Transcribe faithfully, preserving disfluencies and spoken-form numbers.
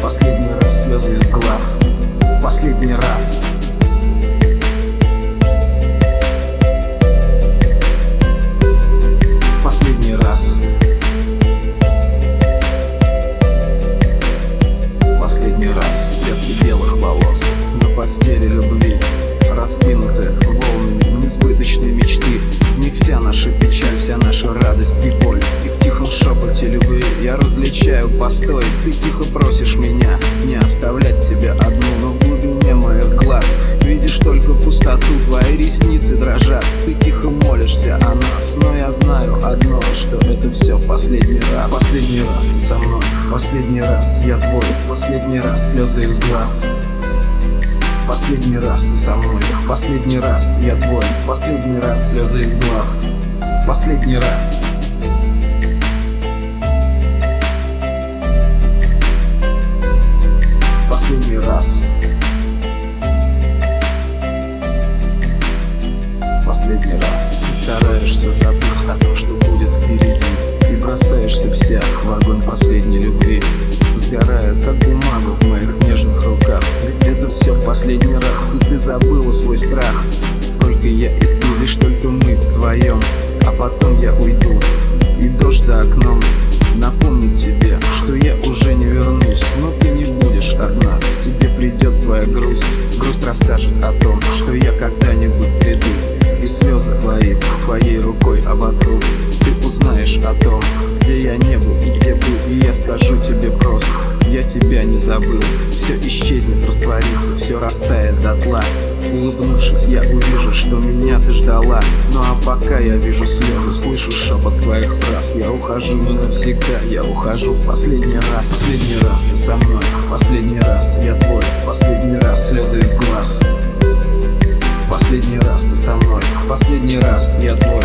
Последний раз слезы из глаз. Последний раз. Последний раз. Последний раз. Без белых волос на постели любви, раскинуты волнами несбыточной мечты. Не вся наша печаль, вся наша радость и боль. И в тихом шепоте любви я различаю постой. Ты тихо просишь меня не оставлять тебя одну, но в глубине моих глаз видишь только пустоту. Твои ресницы дрожат, ты тихо молишься о нас, но я знаю одно, что это все последний раз. Последний раз ты со мной, последний раз я твой, последний раз слезы из глаз. Последний раз ты со мной, последний раз я твой, последний раз слезы из глаз. Последний раз. Последний раз. Последний раз. Ты стараешься забыть о том, что будет впереди. Ты бросаешься вся в огонь последней любви, сгорая, как бумага в моих нежных руках. Ведь это все в последний раз, и ты забыла свой страх. Только я и ты, лишь только мы вдвоем, а потом я уйду, и дождь за окном напомнит тебе, что я уже не вернусь. Но ты не будешь одна, к тебе придет твоя грусть. Грусть расскажет о том, что я когда-нибудь приду, и слезы твои своей рукой оботру. Ты узнаешь о том, где я не был и где был, и я скажу тебе просто: я тебя не забыл. Все исчезнет, растворится, все растает дотла. Улыбнувшись, я увижу, что меня ты ждала. Ну а пока я вижу слезы, слышу шепот твоих фраз. Я ухожу не навсегда, я ухожу в последний раз. Последний раз ты со мной, последний раз я твой, последний раз слезы из глаз. Последний раз ты со мной, последний раз я твой.